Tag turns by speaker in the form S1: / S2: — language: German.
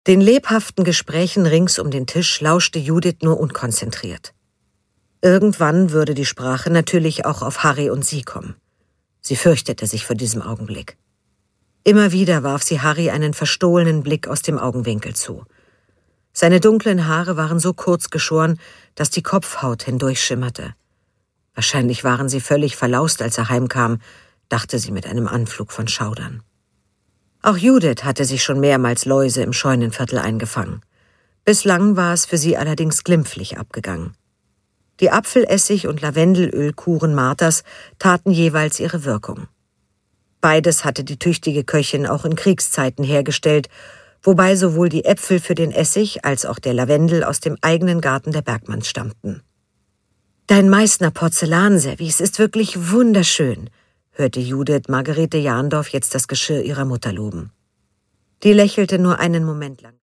S1: Den lebhaften Gesprächen rings um den Tisch lauschte Judith nur unkonzentriert. Irgendwann würde die Sprache natürlich auch auf Harry und sie kommen. Sie fürchtete sich vor diesem Augenblick. Immer wieder warf sie Harry einen verstohlenen Blick aus dem Augenwinkel zu. Seine dunklen Haare waren so kurz geschoren, dass die Kopfhaut hindurchschimmerte. Wahrscheinlich waren sie völlig verlaust, als er heimkam, dachte sie mit einem Anflug von Schaudern. Auch Judith hatte sich schon mehrmals Läuse im Scheunenviertel eingefangen. Bislang war es für sie allerdings glimpflich abgegangen. Die Apfelessig- und Lavendelölkuren Marthas taten jeweils ihre Wirkung. Beides hatte die tüchtige Köchin auch in Kriegszeiten hergestellt, wobei sowohl die Äpfel für den Essig als auch der Lavendel aus dem eigenen Garten der Bergmanns stammten. »Dein Meißner Porzellanservice ist wirklich wunderschön«, hörte Judith Margarete Jahndorf jetzt das Geschirr ihrer Mutter loben. Die lächelte nur einen Moment lang.